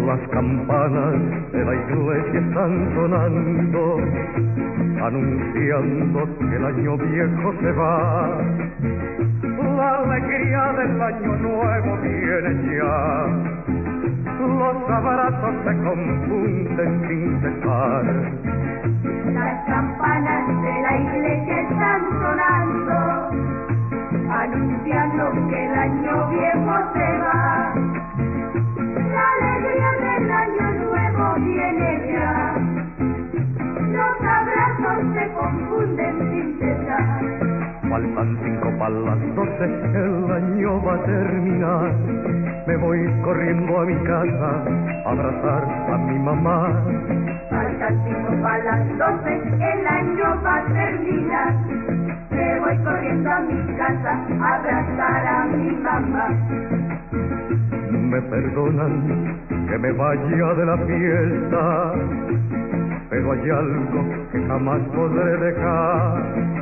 Las campanas de la iglesia están sonando, anunciando que el año viejo se va. La alegría del año nuevo viene ya. Los abrazos se confunden sin cesar. Las campanas de la iglesia están sonando, anunciando que el año viejo se va. La alegría del año nuevo viene ya. Los abrazos se confunden sin cesar. Faltan 5 para las 12, el año va a terminar. Me voy corriendo a mi casa a abrazar a mi mamá. Faltan 5 para las 12, el año va a terminar. Me voy corriendo a mi casa a abrazar a mi mamá. Me perdonan que me vaya de la fiesta, pero hay algo que jamás podré dejar.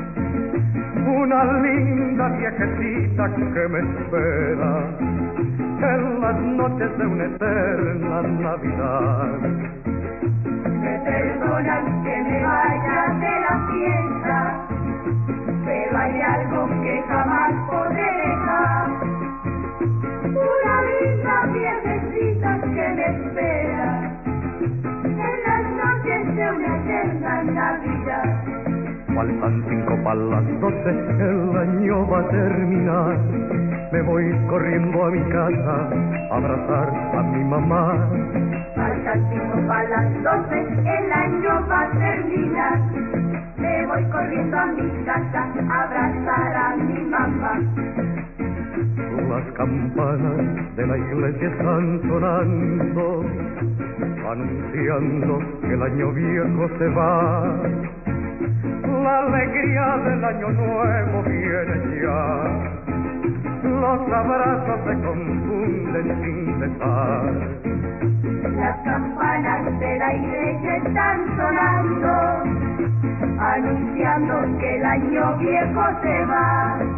Una linda viejecita que me espera en las noches de una eterna Navidad. Me perdonan que me vaya de la fiesta, pero hay algo que jamás podré dejar. Una linda viejecita que me espera en las noches de una eterna Navidad. Faltan 5 para las 12, el año va a terminar. Me voy corriendo a mi casa a abrazar a mi mamá. Faltan 5 para las 12, el año va a terminar. Me voy corriendo a mi casa a abrazar a mi mamá. Las campanas de la iglesia están sonando, anunciando que el año viejo se va. La alegría del año nuevo viene ya. Los abrazos se confunden sin cesar. Las campanas de la iglesia están sonando, anunciando que el año viejo se va.